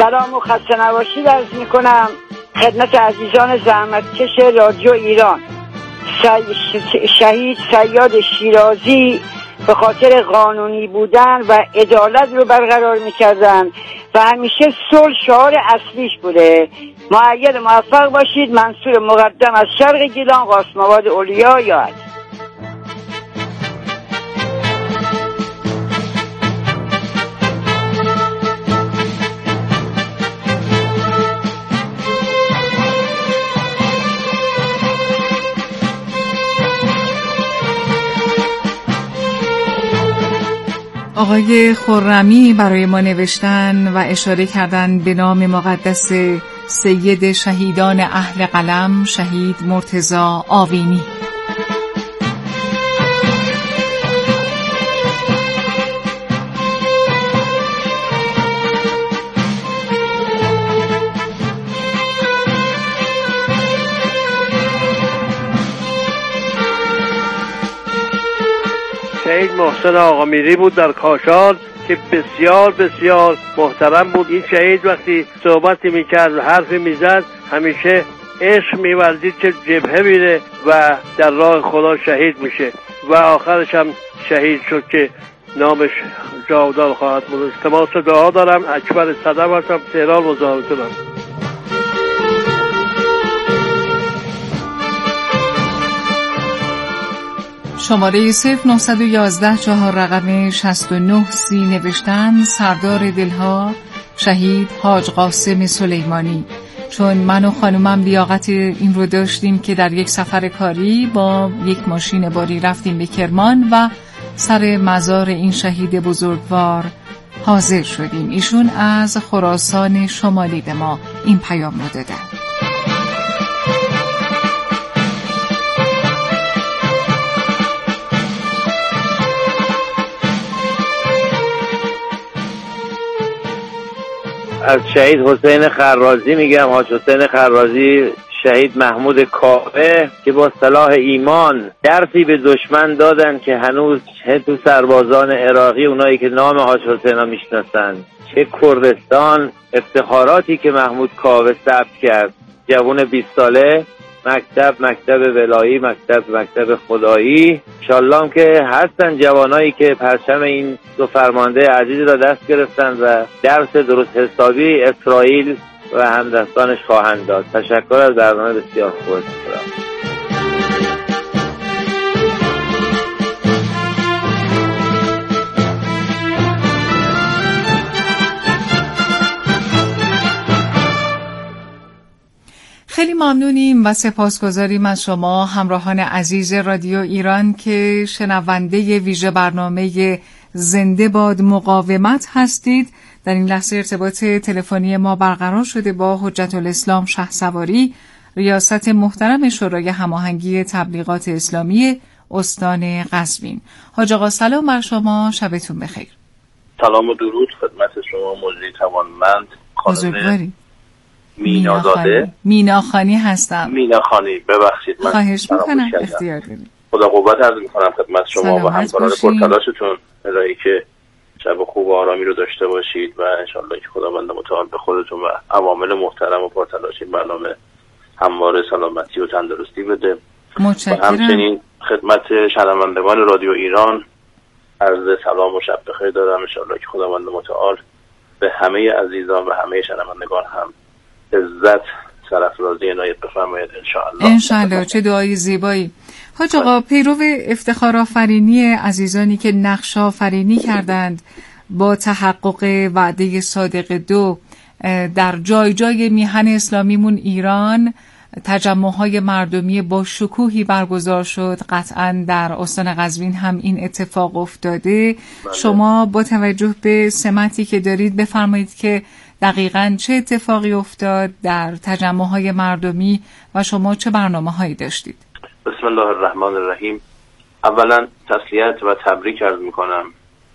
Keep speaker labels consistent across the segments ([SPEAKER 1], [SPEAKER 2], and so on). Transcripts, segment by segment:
[SPEAKER 1] سلام و خسته نباشید عرض میکنم خدمت عزیزان زحمتکش رادیو ایران. شهید صیاد شیرازی به خاطر قانونی بودن و عدالت رو برقرار میکردن و همیشه صلح شعار اصلیش بوده. مؤید موفق باشید. منصور مقدم از شرق گیلان، قاسم‌آباد اولیا یاد.
[SPEAKER 2] آقای خرمی برای ما نوشتن و اشاره کردن به نام مقدس سید شهیدان اهل قلم، شهید مرتضی آوینی.
[SPEAKER 3] شهید محسن آقامیری بود در کاشان که بسیار بسیار محترم بود. این شهید وقتی صحبتی میکرد و حرفی میزد همیشه عشق می‌ورزید که جبهه میره و در راه خدا شهید میشه و آخرش هم شهید شد که نامش جاودان خواهد بود. تماس دعا دارم. اکبر صدم هستم، تهران مزاحمتونم.
[SPEAKER 2] شماره 0911 4 رقم 69 30 نوشتن سردار دلها شهید حاج قاسم سلیمانی. چون من و خانومم لیاقت این رو داشتیم که در یک سفر کاری با یک ماشین باری رفتیم به کرمان و سر مزار این شهید بزرگوار حاضر شدیم. ایشون از خراسان شمالی به ما این پیام رو دادن.
[SPEAKER 4] از شهید حسین خرازی میگم، حاج حسین خرازی، شهید محمود کاوه، که با سلاح ایمان درسی به دشمن دادن که هنوز چه تو سربازان عراقی، اونایی که نام حاج حسین ها میشناسن، چه کردستان، افتخاراتی که محمود کاوه ثبت کرد. جوان 20 ساله، مکتب ولایی، مکتب خدایی. انشالله که هستن جوانایی که پرچم این دو فرمانده عزیز را دست گرفتن و درس درست حسابی اسرائیل و همدستانش خواهند داد. تشکر از برنامه بسیار خوب.
[SPEAKER 2] خیلی ممنونیم و سپاسگزاریم از شما همراهان عزیز رادیو ایران که شنونده ویژه برنامه زنده باد مقاومت هستید. در این لحظه ارتباط تلفنی ما برقرار شده با حجت الاسلام شهسواری، ریاست محترم شورای هماهنگی تبلیغات اسلامی استان قزوین. حاج آقا سلام بر شما، شبتون بخیر.
[SPEAKER 5] سلام و درود خدمت شما مجری توانمند
[SPEAKER 2] خانم
[SPEAKER 5] مینازاده.
[SPEAKER 2] میناخانی هستم.
[SPEAKER 5] میناخانی، ببخشید من
[SPEAKER 2] خواهش میکنم، اختیار دارید.
[SPEAKER 5] خدا قوت عرض میکنم خدمت شما و همکاران پرتلاشتون. الهی که شب خوب و آرامی رو داشته باشید و انشالله که خداوند متعال به خودتون و عوامل محترم و پرتلاشی برنامه همواره سلامتی و تندرستی بده.
[SPEAKER 2] متشکرم.
[SPEAKER 5] و همچنین خدمت شنوندگان رادیو ایران عرض سلام و شب بخیر دارم. انشالله که خداوند متعال به همه عزیزان و همه شنوندگان هم عزت سرافرازی عنایت بفرماید
[SPEAKER 2] انشاءالله. چه دعای زیبایی. حاج آقا، پیرو افتخار آفرینی عزیزانی که نقش آفرینی کردند با تحقق وعده صادق 2 در جای جای میهن اسلامیمون ایران تجمع‌های مردمی با شکوهی برگزار شد. قطعاً در استان قزوین هم این اتفاق افتاده. شما با توجه به سمتی که دارید بفرمایید که دقیقاً چه اتفاقی افتاد در تجمع‌های مردمی و شما چه برنامه‌هایی داشتید؟
[SPEAKER 5] بسم الله الرحمن الرحیم. اولا تسلیت و تبریک عرض می‌کنم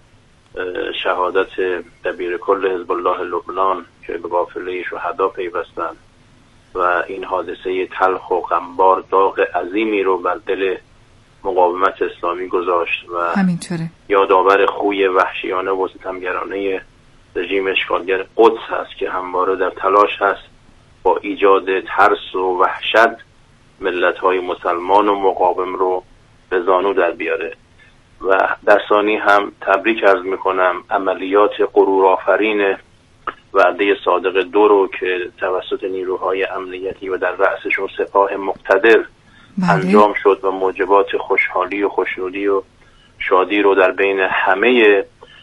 [SPEAKER 5] شهادت دبیر کل حزب الله لبنان که به قافله شهدا پیوستند و این حادثه تلخ و غمبار داغ عظیمی رو بر دل مقاومت اسلامی گذاشت و
[SPEAKER 2] همینطوره.
[SPEAKER 5] یادآور خوی وحشیانه و ستمگرانه رژیم اشغالگر قدس هست که همواره در تلاش هست با ایجاد ترس و وحشت ملت‌های مسلمان و مقاوم رو به زانو در بیاره. و در ثانی هم تبریک عرض میکنم عملیات غرورآفرین وعده صادق 2 رو که توسط نیروهای امنیتی و در رأسشون سپاه مقتدر انجام شد و موجبات خوشحالی و خوشنودی و شادی رو در بین همه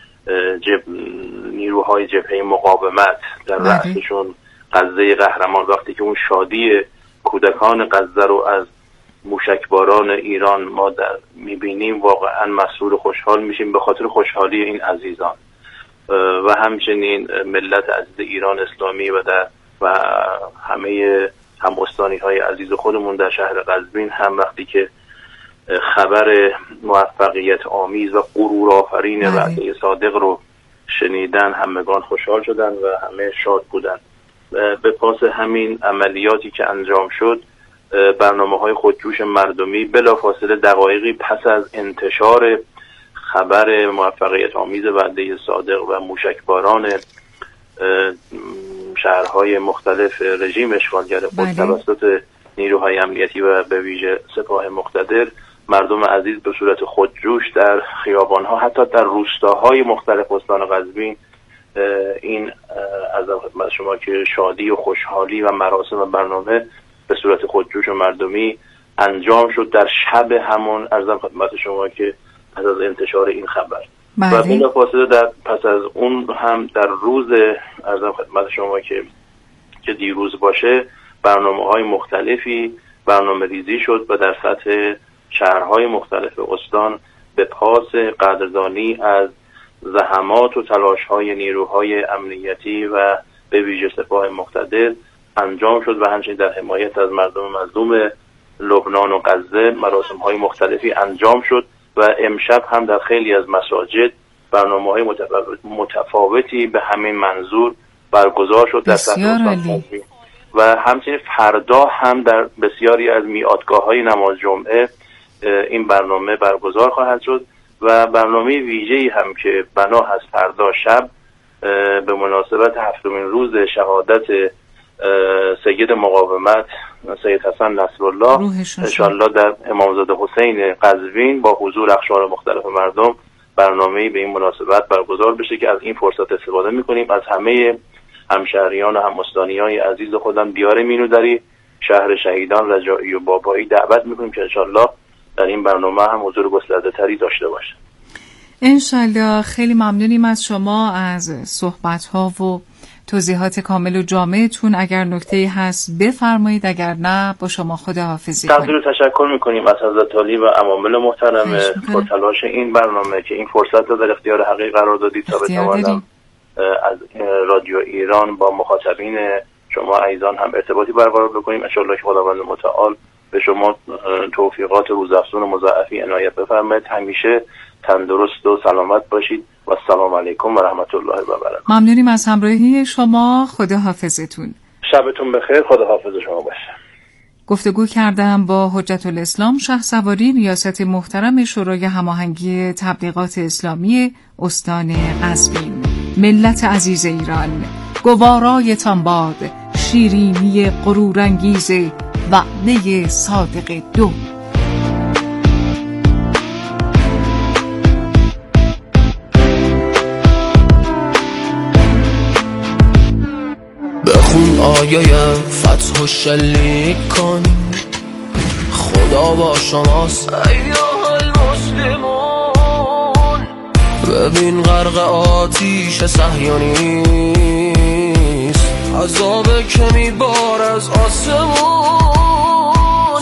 [SPEAKER 5] نیروهای جبهه مقاومت در رأسشون غزه قهرمان، وقتی که اون شادی کودکان غزه رو از موشکباران ایران ما در میبینیم واقعا مسرور خوشحال میشیم به خاطر خوشحالی این عزیزان. و همچنین ملت عزیز ایران اسلامی و همه هم‌استانی های عزیز خودمون در شهر قزوین هم وقتی که خبر موفقیت آمیز و غرورآفرین وعده صادق رو شنیدن همگان خوشحال شدن و همه شاد بودن. به پاس همین عملیاتی که انجام شد برنامه‌های خودجوش مردمی بلافاصله دقایقی پس از انتشار خبر موفقیت آمیز وعده صادق و موشکباران شهرهای مختلف رژیم اشغالگر قدس توسط نیروهای امنیتی و به ویژه سپاه مقتدر، مردم عزیز به صورت خودجوش در خیابانها حتی در روستاهای مختلف استان قزوین این از خدمت شما که شادی و خوشحالی و مراسم و برنامه به صورت خودجوش و مردمی انجام شد در شب همون ارزم خدمت شما که پس از انتشار این خبر. و بلافاصله در پس از اون هم در روز ارزم خدمت شما که دیروز باشه برنامه‌های مختلفی برنامه ریزی شد و در سطح شهرهای مختلف استان به پاس قدردانی از زحمات و تلاش‌های نیروهای امنیتی و به ویژه سپاه مقتدر انجام شد و همچنین در حمایت از مردم مظلوم لبنان و غزه مراسم‌های مختلفی انجام شد و امشب هم در خیلی از مساجد برنامه‌های متفاوتی به همین منظور برگزار شد در سطح استان و همچنین فردا هم در بسیاری از میعادگاه‌های نماز جمعه این برنامه برگزار خواهد شد و برنامه ویژه‌ای هم که بنا هست فردا شب به مناسبت 7مین روز شهادت سید مقاومت سید حسن نصرالله انشاءالله در امامزاده حسین قزوین با حضور اقشار مختلف مردم برنامه‌ای به این مناسبت برگزار بشه که از این فرصت استفاده می‌کنیم از همه همشهریان و هم‌استانیان عزیز خودم دیار مینودری شهر شهیدان رجایی و بابایی دعوت می‌کنیم که انشاءالله در این برنامه هم حضور گسترده‌تری داشته باشه.
[SPEAKER 2] انشالله. خیلی ممنونیم از شما از صحبت‌ها و توضیحات کامل و جامعتون. اگر نکته‌ای هست بفرمایید، اگر نه با شما خداحافظی کنیم.
[SPEAKER 5] تقدیر تشکر می‌کنیم از حضرت عالی و عوامل محترم با تلاش این برنامه که این فرصت رو در اختیار حقیق قرار دادید تا بتوانم از رادیو ایران با مخاطبین شما عزیزان هم ارتباطی برقرار بکنیم. ان شاءالله که خداوند متعال به شما توفیقات روزافزون و مضاعفی عنایت بفرماید. همیشه تندرست و سلامت باشید و السلام علیکم و رحمت الله و برکاته.
[SPEAKER 2] ممنونیم از همراهی شما. خدا حافظتون.
[SPEAKER 5] شبتون بخیر. خدا حافظ شما باشه.
[SPEAKER 2] گفتگو کردم با حجت الاسلام شهسواری، ریاست محترم شورای هماهنگی تبلیغات اسلامی استان قزوین. ملت عزیز ایران، گوارایتان باد شیرینی غرورانگیز وعده صادق 2.
[SPEAKER 6] بخون آیه فتح و شلیک کن، خدا با شماست ایها المسلمون. ببین غرق آتیش صهیونیست، عذاب که میبار از آسمون.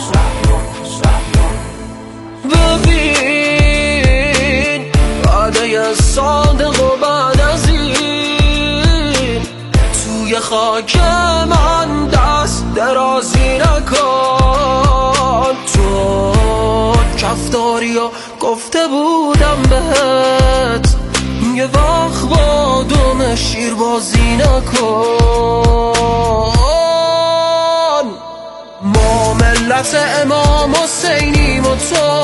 [SPEAKER 6] ببین وعده صادق و بعد از این توی خاک من دست درازی نکن. تو کفتاری و گفته بودم بهت یه وقت با دم شیر بازی نکن. ما ملت امام حسینیم و تو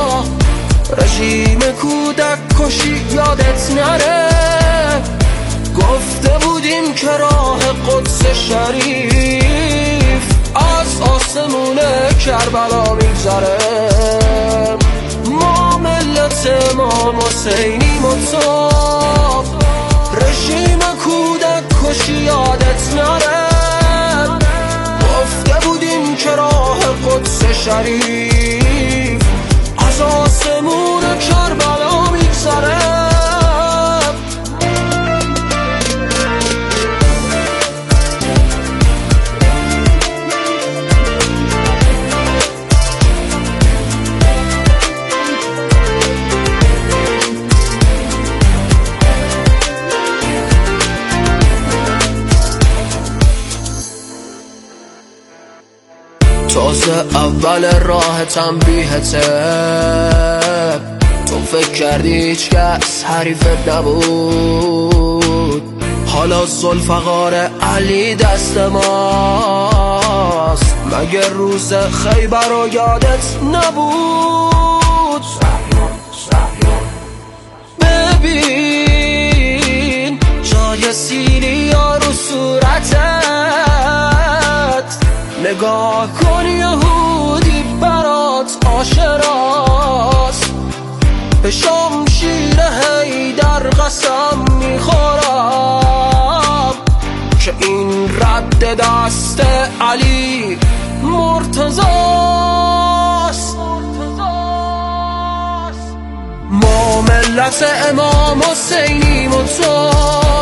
[SPEAKER 6] رژیم کودک کشی یادت نره. گفته بودیم که راه قدس شریف از آسمون کربلا میگذره. ما ملت امام حسینیم و تو رژیم کودک کشی یادت نره. گفته بودیم که راه قدس شریف از آسمون کربلا میگذره. تازه اول راه تنبیهته، تو فکر کردی هیچ کس حریفت نبود. حالا ذوالفقار علی دست ماست، مگه روز خیبر رو یادت نبود؟ ببین جای سیریا رو صورتت، نگاه کن یهودی برات عاشراست. به شمشیر حیدر قسم میخورم که این رد دست علی مرتضاست. ما ملت امام حسینیم و تو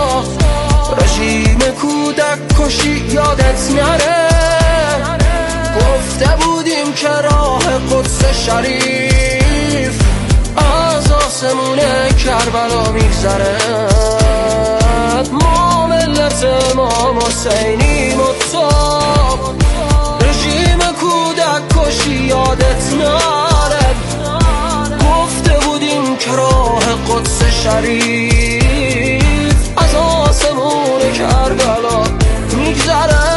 [SPEAKER 6] رژیم کودک کشی یادت نره. گفته بودیم که راه قدس شریف از آسمون کربلا میگذره. ما ملت امام حسینیم و تو رژیم کودک کشی یادت نره. گفته بودیم که راه قدس شریف از آسمون کربلا میگذره.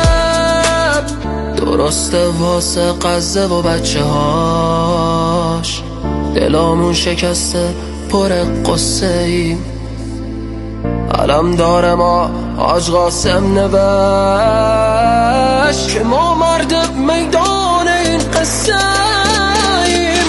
[SPEAKER 6] درسته واسه غزه و بچه هاش دلامون شکسته پر قصه ایم. علم داره ما حاج قاسم نوشت که ما مرد میدان این قصه ایم.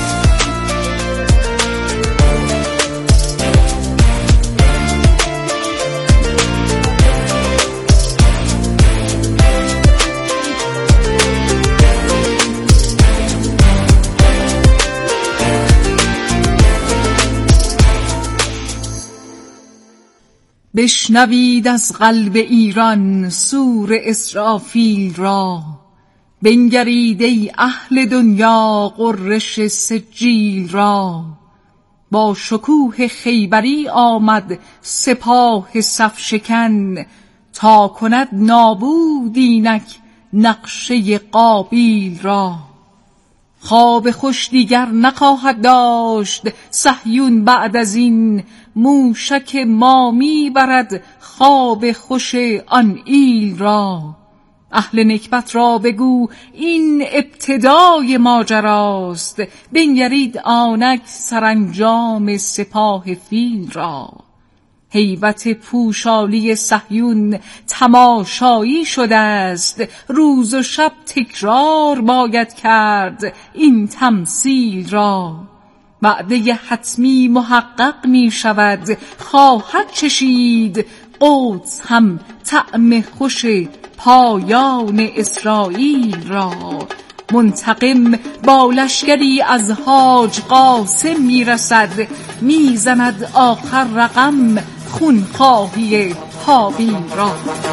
[SPEAKER 2] بشنوید از قلب ایران سور اسرافیل را، بنگرید ای اهل دنیا غرش سجیل را. با شکوه خیبری آمد سپاه صف شکن، تا کند نابود اینک نقشه قابیل را. خواب خوش دیگر نخواهد داشت صهیون بعد از این، موشک ما میبرد خواب خوش آن ایل را. اهل نکبت را بگو این ابتدای ماجراست، بنگرید آنک سرانجام سپاه فیل را. هیبت پوشالی صهیون تماشایی شده است، روز و شب تکرار باید کرد این تمثیل را. وعده حتمی محقق می شود، خواهد چشید قدس هم طعم خوش پایان اسرائیل را. منتقم با لشکری از حاج قاسم می رسد، می زند آخر رقم خونخواهی هابیل را.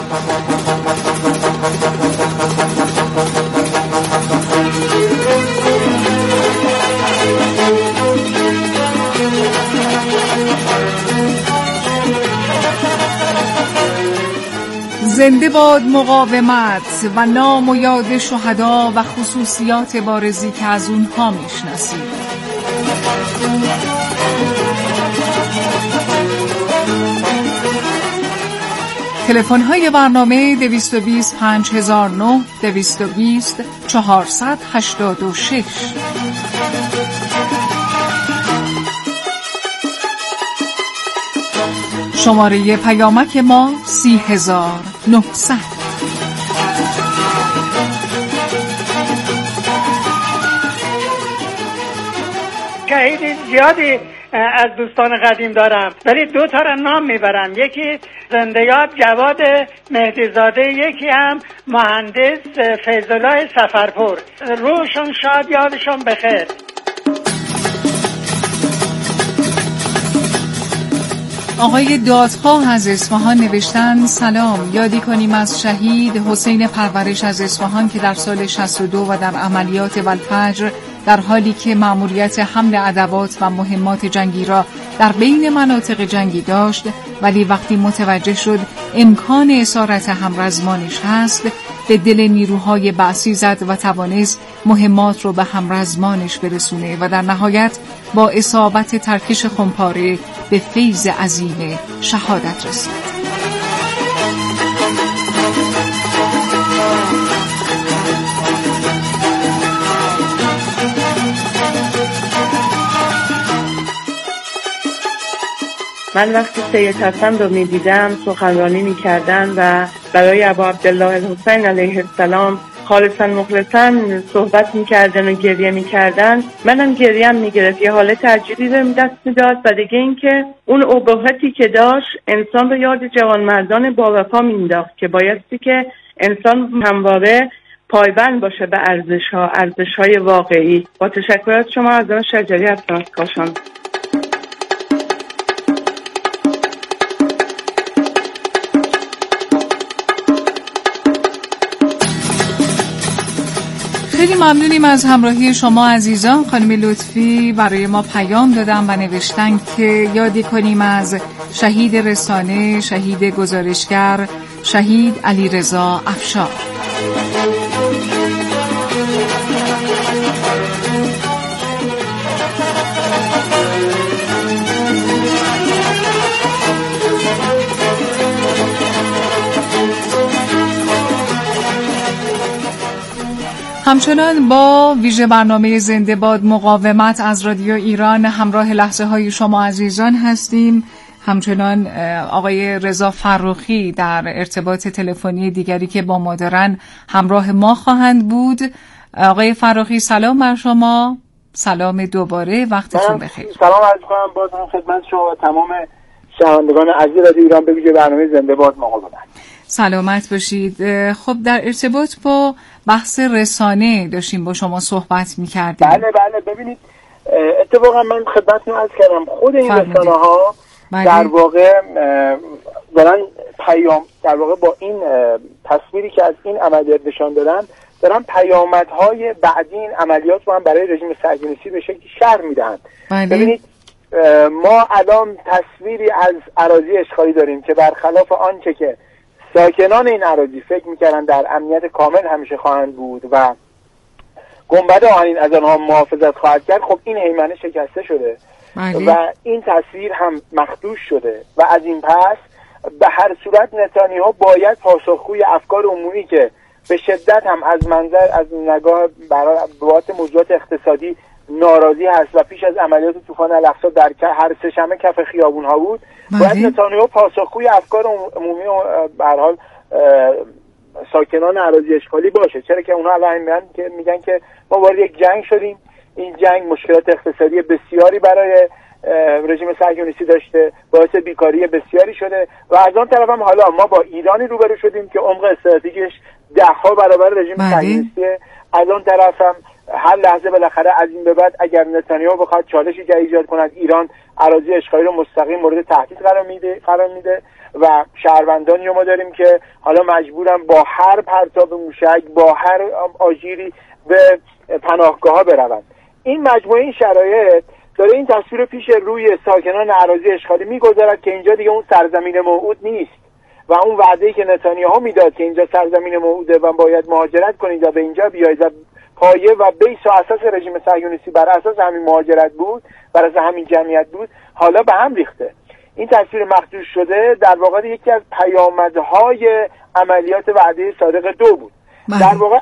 [SPEAKER 2] زنده باد مقاومت و نام و یاد شهدا و خصوصیات بارزی که از اونها میشناسید. تلفن‌های برنامه 220 5009 220 486. شماره پیامک ما 30900.
[SPEAKER 7] شهید زیادی از دوستان قدیم دارم، ولی 2 تا را نام میبرم. یکی زنده‌یاد جواد مهدیزاده، یکی هم مهندس فیض‌الله سفرپور. روحشون شاد، یادشون بخیر.
[SPEAKER 2] آقای دادخواه از اصفهان نوشتن سلام، یادی کنیم از شهید حسین پرورش از اصفهان که در سال 62 و در عملیات والفجر در حالی که مأموریت حمل ادوات و مهمات جنگی را در بین مناطق جنگی داشت، ولی وقتی متوجه شد امکان اسارت همرزمانش هست، به دل نیروهای بعثی زد و توانست مهمات رو به همرزمانش برسونه و در نهایت با اصابت ترکش خمپاره به فیض عظیم شهادت رسید.
[SPEAKER 8] من وقتی سید حسن رو می‌دیدم سخنرانی می‌کردن و برای ابا عبدالله الحسین علیه السلام خالصاً مخلصاً صحبت می‌کردن و گریه می‌کردن، منم گریم می‌گرفت. یه حالت عجیبی بهم دست می‌داد و دیگه این که اون ابهتی که داشت انسان رو یاد جوانمردان با وفا می‌انداخت که بایستی که انسان همواره پایبند باشه به ارزش‌های واقعی. با تشکر از شما، از شجری هستم از کاشان.
[SPEAKER 2] خیلی ممنونیم از همراهی شما عزیزان. خانم لطفی برای ما پیام دادن و نوشتن که یادی کنیم از شهید رسانه، شهید گزارشگر، شهید علیرضا افشار. همچنان با ویژه برنامه زنده باد مقاومت از رادیو ایران همراه لحظه های شما عزیزان هستیم. همچنان آقای رضا فرخی در ارتباط تلفنی دیگری که با ما دارن همراه ما خواهند بود. آقای فرخی سلام بر شما. سلام دوباره، وقتتون بخیر.
[SPEAKER 9] سلام عرض کنم باز هم خدمت شما و تمام شنوندگان عزیز رادیو ایران به ویژه برنامه زنده باد مقاومت.
[SPEAKER 2] سلامت باشید. خب در ارتباط با بحث رسانه داشتیم با شما صحبت می‌کردیم.
[SPEAKER 9] بله ببینید اتفاقا من خدمتتون عرض کردم خود این رسانه‌ها در واقع دارن در واقع با این تصویری که از این عملیات نشان دارن پیامدهای بعدی این عملیات رو هم برای رژیم صهیونیستی به شکلی شرح میدن. ببینید ما الان تصویری از اراضی اشغالی داریم که برخلاف آنچه که ساکنان این اراضی فکر میکردن در امنیت کامل همیشه خواهند بود و گنبد آهنین از آنها محافظت خواهد کرد، خب این هیمنه شکسته شده و این تصویر هم مخدوش شده و از این پس به هر صورت نتانیاهو باید پاسخگوی افکار عمومی که به شدت هم از نگاه بابت موضوعات اقتصادی ناراضی هست و پیش از عملیات طوفان الاقصی در هر سه شنبه کف خیابون ها بود، باید نتانیاهو پاسخگوی افکار عمومی و به هر حال ساکنان اراضی اشغالی باشه. چرا که اونها الان میگن که ما وارد یک جنگ شدیم، این جنگ مشکلات اقتصادی بسیاری برای رژیم صهیونیستی داشته، باعث بیکاری بسیاری شده و از آن طرف هم حالا ما با ایرانی روبرو شدیم که عمق استراتژیکش 10 برابر رژیم صهیونیستیه. از آن طرف هم هر لحظه بالاخره از این به بعد اگر نتانیاهو بخواد چالشی جدید ایجاد کند، ایران اراضی اشغالی رو مستقیم مورد تهدید قرار میده و شهروندانی ما داریم که حالا مجبورن با هر پرتاب موشک، با هر آژیری به پناهگاه‌ها بروند. این مجموعه این شرایط داره این تصویر رو پیش روی ساکنان اراضی اشغالی میگذارد که اینجا دیگه اون سرزمین موعود نیست و اون وعده‌ای که نتانیاهو میداد که اینجا سرزمین موعوده و باید مهاجرت کنید و به اینجا بیایید، پایه و بیس و اساس رژیم صهیونیستی بر اساس همین مهاجرت بود، بر اساس همین جمعیت بود، حالا به هم ریخته. این تصویر مخدوش شده در واقع یکی از پیامدهای عملیات وعده صادق 2 بود. در واقع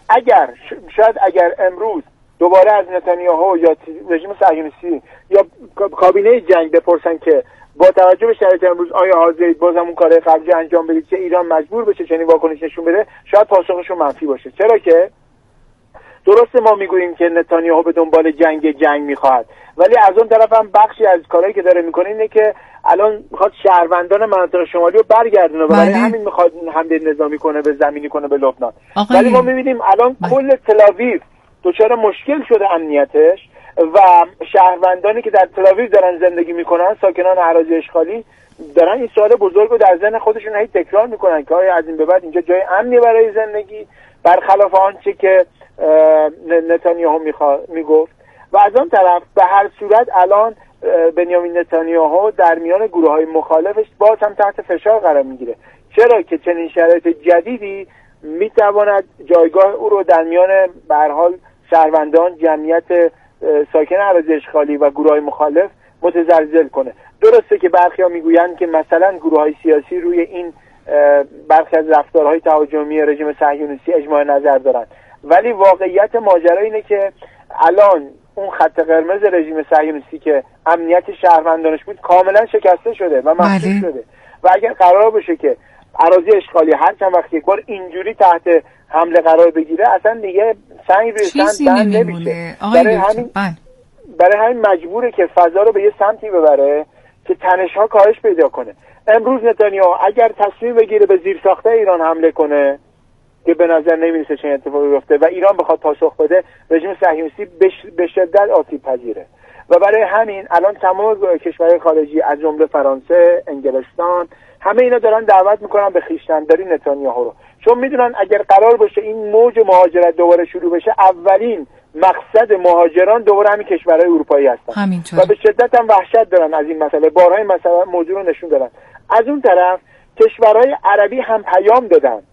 [SPEAKER 9] اگر امروز دوباره از نتانیاهو یا رژیم صهیونیستی یا کابینه جنگ بپرسن که با توجه به شرایط امروز آیا حاضرید باز همون کار قبلی انجام بدید که ایران مجبور بشه چنین واکنش نشون بده؟ شاید پاسخشون منفی باشه. چرا که درسته ما میگوییم که نتانیاهو به دنبال جنگ میخواهد، ولی از اون طرف هم بخشی از کارهایی که داره میکنه اینه که الان میخواد شهروندان مناطق شمالی رو برگردونه و برای همین میخواد حمله نظامی کنه به زمینی کنه به لبنان. ولی ما میبینیم الان کل تل‌آویو دچار مشکل شده امنیتش و شهروندانی که در تل‌آویو دارن زندگی میکنن، ساکنان اراضی اشغالی، دارن این سوال بزرگ رو در ذهن خودشون هی تکرار میکنن که آیا از این به بعد اینجا جای امنی برای زندگی، برخلاف آنچه که نتانیاهو میگفت. و از آن طرف به هر صورت الان بنیامین نتانیاهو در میان گروه‌های مخالفش باز هم تحت فشار قرار میگیره. چرا که چنین شرایط جدیدی میتواند جایگاه او رو در میان به هر حال شهروندان، جمعیت ساکن اراضی اشغالی و گروه‌های مخالف متزلزل کنه. درسته که برخی‌ها میگویند که مثلا گروه‌های سیاسی روی این برخی از رفتارهای تهاجمی رژیم صهیونیستی اجماع نظر دارند، ولی واقعیت ماجرا اینه که الان اون خط قرمز رژیم صهیونیستی که امنیت شهروندانش بود کاملا شکسته شده و مخدوش شده و اگر قرار باشه که اراضی اشغالی هر چند وقت یک بار اینجوری تحت حمله قرار بگیره اصلا دیگه سنگ روی سنگ بند نمیشه. برای همین مجبوره که فضا رو به یه سمتی ببره که تنش‌ها کاهش پیدا کنه. امروز نتانیاهو اگر تصمیم بگیره به زیرساخته ایران حمله کنه که به نظر نمیرسه چنین اتفاقی بیفته و ایران بخواد پاسخ بده، رژیم صهیونیستی به شدت آسیب پذیره و برای همین الان تمام کشورهای خارجی از جمله فرانسه، انگلستان، همه اینا دارن دعوت میکنن به خویشتنداری نتانیاهو رو، چون میدونن اگر قرار باشه این موج مهاجرت دوباره شروع بشه، اولین مقصد مهاجران دوباره همین کشورهای اروپایی هستن و به شدت هم وحشت دارن از این مسئله. بارها این مسئله موضوع رو نشون دادن. از اون طرف کشورهای عربی هم پیام دادن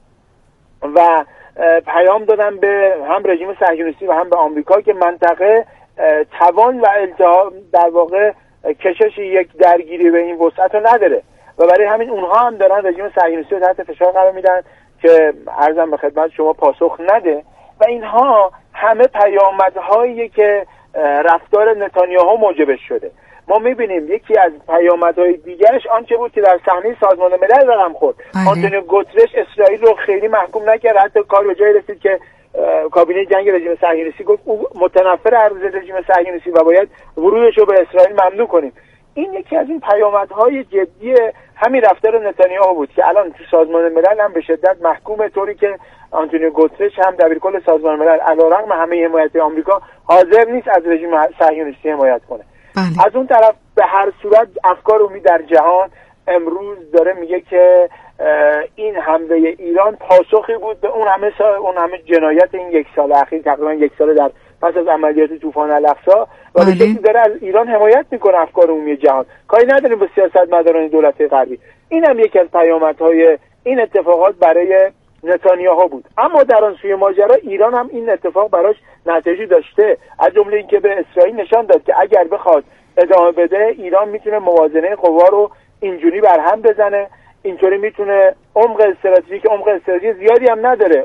[SPEAKER 9] و پیام دادن به هم رژیم صهیونیستی و هم به آمریکا که منطقه توان و التهاب در واقع کشش یک درگیری به این وسعت رو نداره و برای همین اونها هم دارن رژیم صهیونیستی رو تحت فشار قرار میدن که عرضم به خدمت شما پاسخ نده و اینها همه پیامدهایی که رفتار نتانیاهو موجبش شده. ما میبینیم یکی از پیامدهای دیگرش آنچه بود که در صحنه سازمان ملل رقم خورد. آنتونیو گوترش اسرائیل رو خیلی محکوم نکرد، حتی کار به جای رسید که کابینه جنگ رژیم صهیونیستی گفت او متنفر از رژیم صهیونیستی و باید ورودش رو به اسرائیل ممنوع کنیم. این یکی از این پیامدهای جدی همین رفتار نتانیاهو بود که الان تو سازمان ملل هم به شدت محکومه، طوری که آنتونیو گوترش هم دبیرکل سازمان ملل علیرغم همه حمایت آمریکا حاضر نیست از رژیم صهیونیستی حمایت کنه. از اون طرف به هر صورت افکار عمومی در جهان امروز داره میگه که این حمله ایران پاسخی بود به اون همه جنایت این یک سال اخیر، تقریبا یک سال در پس از عملیات طوفان الاقصی و به شکلی داره از ایران حمایت میکنه افکار عمومی جهان. کاری نداریم به سیاستمداران دولت غربی. این هم یکی از پیامدهای این اتفاقات برای نتانیاهو بود. اما در آن سوی ماجرا ایران هم این اتفاق براش نتیجه داشته، از جمله اینکه به اسرائیل نشان داد که اگر بخواد ادامه بده ایران میتونه موازنه قوا رو اینجوری برهم بزنه، اینطوری میتونه عمق استراتژی زیادی هم نداره،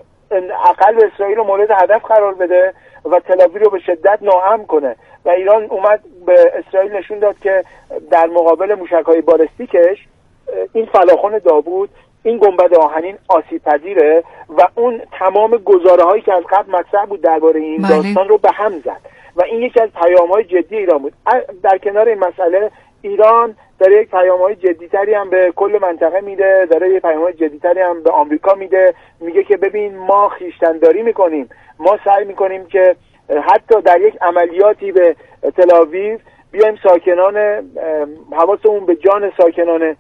[SPEAKER 9] قلب اسرائیل رو مورد هدف قرار بده و تل‌آویو رو به شدت ناامن کنه و ایران اومد به اسرائیل نشون داد که در مقابل موشک‌های بالستیکش این فلاخن داوود، این گنبد آهنین آسیب پذیره و اون تمام گزاره‌هایی که از قبل مطرح بود درباره این داستان رو به هم زد و این یکی از پیام‌های جدی ایران بود. در کنار این مسئله ایران داره یک پیام‌های جدی‌تری هم به کل منطقه میده، داره یک پیام‌های جدی‌تری هم به آمریکا میده، میگه که ببین ما خویشتن‌داری میکنیم، ما سعی میکنیم که حتی در یک عملیاتی به تل‌آویو بیایم ساکنان حواسمون به جان ساکنان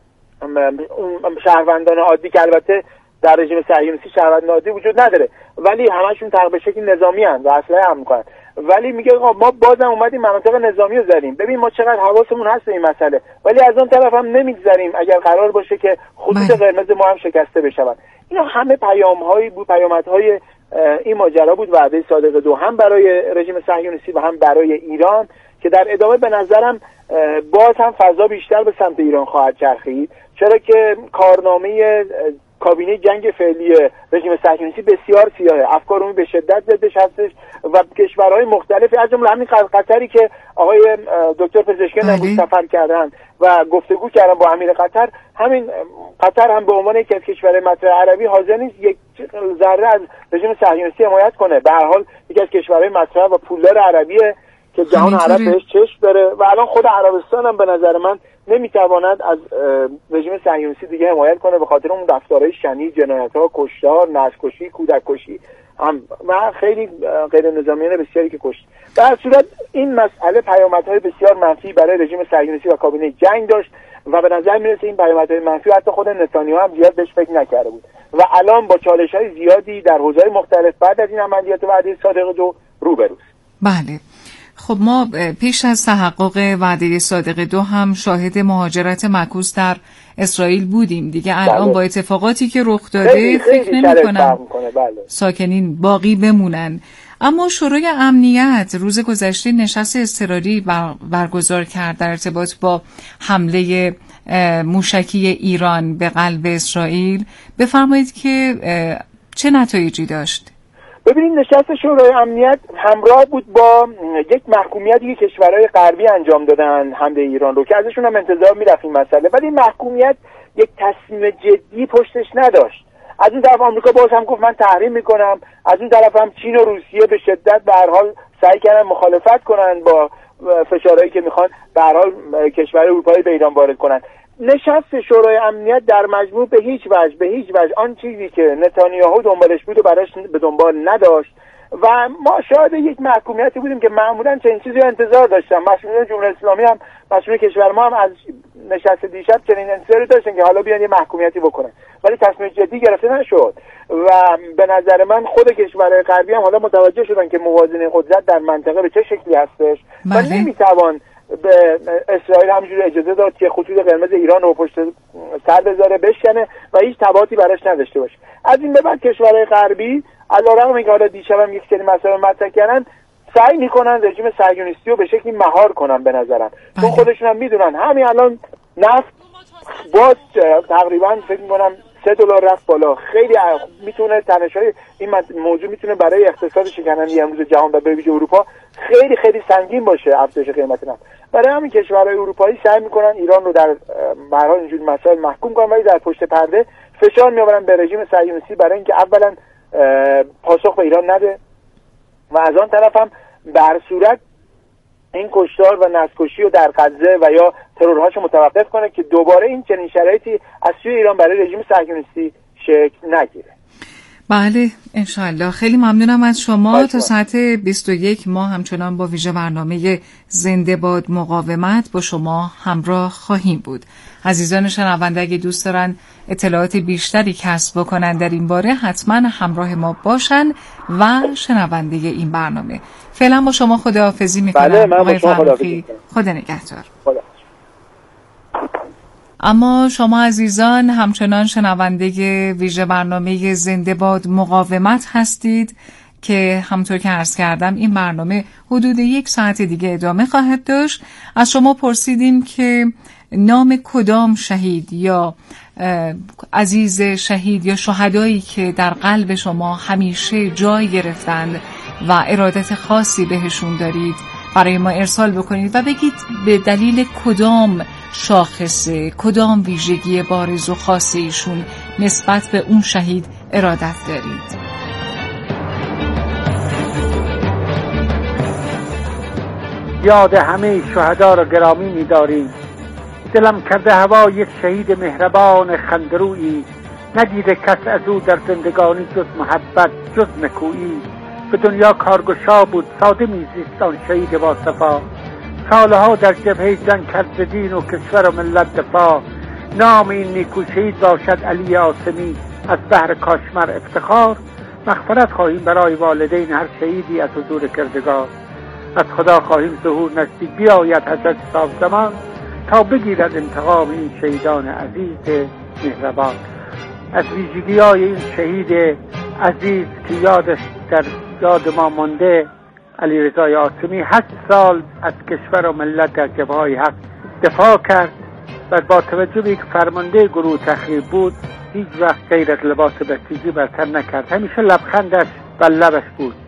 [SPEAKER 9] شهروندان عادی که البته در رژیم صهیونیستی شهروندان عادی وجود نداره ولی همشون تقریبا شکل نظامی هستند و اسلحه هم میکنن، ولی میگه ما بازم اومدیم مناطق نظامی رو زدیم، ببین ما چقدر حواسمون هست به این مسئله، ولی از اون طرف هم نمیگذاریم اگر قرار باشه که خطوط قرمز ما هم شکسته بشون. اینا همه پیام‌هایی بود، پیامدهای این ماجرا بود، وعده صادق دو هم برای رژیم صهیونیستی و هم برای ایران که در ادامه به نظرم باز هم فضا بیشتر به سمت ایران خواهد چرخید، چرا که کارنامه کابینه جنگ فعلی رژیم صهیونیستی بسیار سیاهه. افکار عمومی به شدت ضدش هستش و کشورهای مختلفی از جمله همین قطری که آقای دکتر پزشکیان امروز سفر کردن و گفتگو کردن با امیر قطر، همین قطر هم به عنوان یکی از کشورهای مطرح عربی حاضر نیست یک ذره از رژیم صهیونیستی حمایت کنه. به هر حال یکی از کشورهای مطرح و پولدار عربیه که جهان عرب بهش چشم داره و الان خود عربستان هم به نظر من نمیتواند از رژیم صهیونیستی دیگه حمایت کنه به خاطر اون رفتارهای شنیع، جنایت‌ها، کشتار، نسل‌کشی، کودک‌کشی و خیلی غیر نظامیان بسیاری که کشت. در هر صورت این مسئله پیامدهای بسیار منفی برای رژیم صهیونیستی و کابینه جنگ داشت و به نظر میرسه این پیامدهای منفی حتی خود نتانیاهو هم زیاد بهش فکر نکرده بود و الان با چالش‌های زیادی در حوزه‌های مختلف بعد از این عملیات وعده صادق 2 روبروست.
[SPEAKER 2] بله. خب ما پیش از تحقق وعده صادق 2 هم شاهد مهاجرت معکوس در اسرائیل بودیم دیگه. الان با اتفاقاتی که رخ داده فکر نمی‌کنم ساکنین باقی بمونن. اما شورای امنیت روز گذشته نشست اضطراری برگزار کرد در ارتباط با حمله موشکی ایران به قلب اسرائیل. بفرمایید که چه نتایجی داشت؟
[SPEAKER 9] ببینید، نشست شورای امنیت همراه بود با یک محکومیتی که کشورهای غربی انجام دادن حمله ایران رو که ازشون هم انتظار میرفت این مسئله، ولی این محکومیت یک تصمیم جدی پشتش نداشت. از این طرف آمریکا باز هم گفت من تحریم میکنم، از این طرف هم چین و روسیه به شدت به هر حال سعی کردن مخالفت کنن با فشارهایی که میخوان به هر حال کشورهای اروپایی به ایران وارد کنن. نشست شورای امنیت در مجموع به هیچ وجه آن چیزی که نتانیاهو دنبالش بود و براش به دنبال نداشت و ما شاهد یک محکومیتی بودیم که معمولا چنین چیزی رو انتظار داشتن. مسئولین جمهوری اسلامی هم مسئولین کشور ما هم از نشست دیشب چنین انتظاری داشتن که حالا بیان یه محکومیتی بکنن، ولی تصمیم جدی گرفته نشد و به نظر من خود کشورهای غربی هم حالا متوجه شدن که موازنه قدرت در منطقه به چه شکلی هستش و نمیتوان به اسرائیل همجوری اجازه داد که خطوط قرمز ایران رو پشت سر بذاره، بشکنه و هیچ تبعاتی براش نداشته باشه. از این به بعد کشورهای غربی علیرغم اینکه حالا دیشب هم یک سری مسائل مطرح کردن سعی میکنن رژیم صهیونیستی رو به شکلی مهار کنن به نظرم، چون خودشون هم میدونن همین الان نفت باز تقریبا فکر میکنم $3 رفت بالا. خیلی میتونه تنش‌های این موضوع میتونه برای اقتصاد شکننده امروز جهان و به ویژه اروپا خیلی خیلی سنگین باشه افزایش قیمت نفت. برای همین کشورهای اروپایی سعی میکنن ایران رو در به هر حال اینجور مسائل محکوم کنن، ولی در پشت پرده فشار میآورن به رژیم صهیونیستی برای اینکه اولا پاسخ به ایران نده و از آن طرف هم به هر صورت این کشتار و نسل‌کشی رو در غزه و یا ترورهاشو متوقف کنه که دوباره این چنین شرایطی از سوی ایران برای رژیم صهیونیستی شکل نگیره.
[SPEAKER 2] بله انشاءالله. خیلی ممنونم از شما. تا ساعت 21 ما همچنان با ویژه برنامه زنده باد مقاومت با شما همراه خواهیم بود. عزیزان شنونده اگه دوست دارن اطلاعات بیشتری کسب بکنن در این باره حتما همراه ما باشن و شنونده این برنامه. فعلا با شما خداحافظی میکنم.
[SPEAKER 9] بله من با شما خداحافظی.
[SPEAKER 2] خدا نگهدار. اما شما عزیزان همچنان شنونده ویژه برنامه زنده باد مقاومت هستید که همطور که عرض کردم این برنامه حدود 1 ساعت دیگه ادامه خواهد داشت. از شما پرسیدیم که نام کدام شهید یا عزیز شهید یا شهدایی که در قلب شما همیشه جای گرفتند و ارادت خاصی بهشون دارید برای ما ارسال بکنید و بگید به دلیل کدام شاخصه، کدام ویژگی بارز و خاص ایشون نسبت به اون شهید ارادت دارید.
[SPEAKER 10] یاد همه شهدا را گرامی می‌داریم. دلم کرده هوا یک شهید مهربان خندرویی، ندیده کس از او در زندگانی جز محبت، جز نکویی. به دنیا کارگشا بود، ساده میزیست آن شهید با صفا. سالها در جبهه جنگ کرد دین و کشور و ملت دفاع. نام این نیکو شهید باشد علی عاصمی، از بحر کاشمر افتخار. مغفرت خواهیم برای والدین هر شهیدی از حضور کردگار. از خدا خواهیم ظهور نزدیک بیاید حضرت صاحب زمان، تا بگیرد انتقام این شهیدان عزیز مهربان. از ویژگی‌های این شهید عزیز که یادش در یاد ما مانده، علیرضا عاصمی 8 سال از کشور و ملت در جبهه‌های حق دفاع کرد و با توجه به یک فرمانده گروه تخریب بود هیچ وقت غیر از لباس بستگی برتر نکرد. همیشه لبخندش و لبش بود.